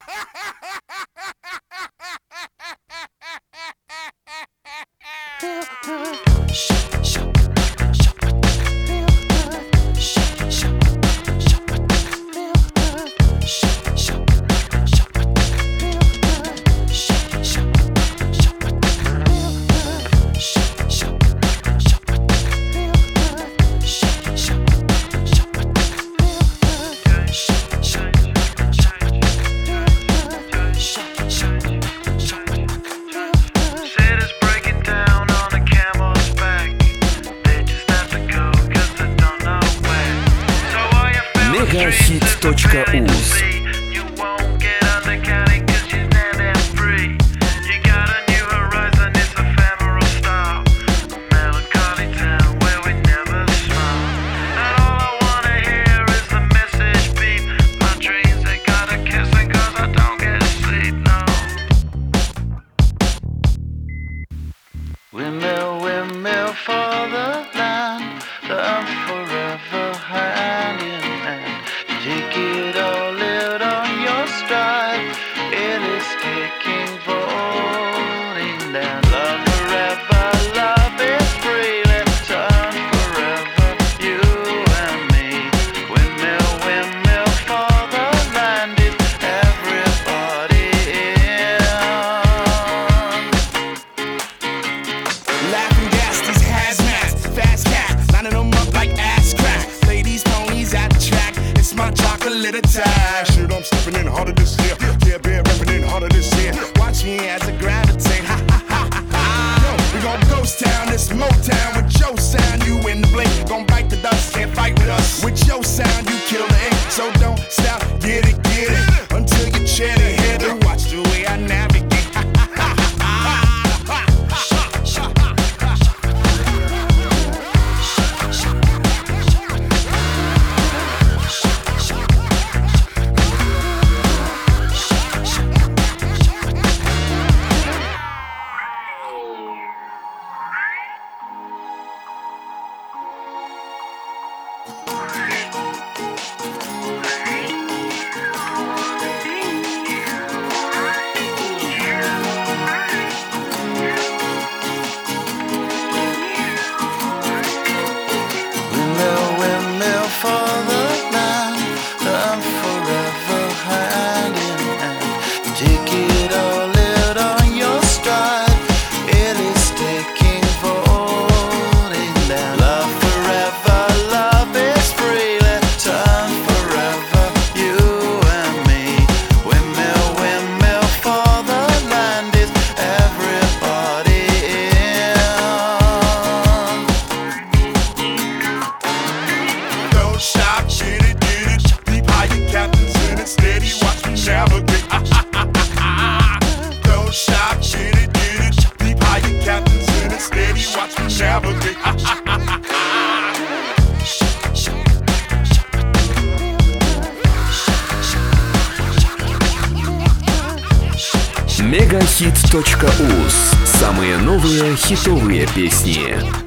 Megahit.uz. Windmill, windmill for the land, love forever hand in hand. Take it all, live on your stride. It is taking, falling down. Love forever, love is freely turn forever, you and me. Windmill, windmill for the land is everybody in. Laughing gas, these hazmats, fast cats, lining them up like ass crack. Ladies, ponies at the track, it's my chocolate attack. Shit, I'm stepping in harder this year. Yeah, bear repping in harder this year. Watch me as I gravitate. Ha ha ha ha ha. Yo, we gon' ghost town, this Motown with your sound. You in the blink, gon' bite the dust, can't fight with us. With your sound, you kill the ink. So don't stop, get it, until you chat it, hit it. Watch the way I navigate. Windmill, windmill for the land, love forever hand in hand. Take it all, live on your stride. It is taking, falling down. Love forever, love is freely turn forever, you and me. Windmill, windmill for the land is everybody in. Don't stop, get it, deep higher captains in it, steady, watch me navigate. Don't stop, get it, deep higher captains in it, steady, watch me navigate. Megahit.uz. Самые новые хитовые песни.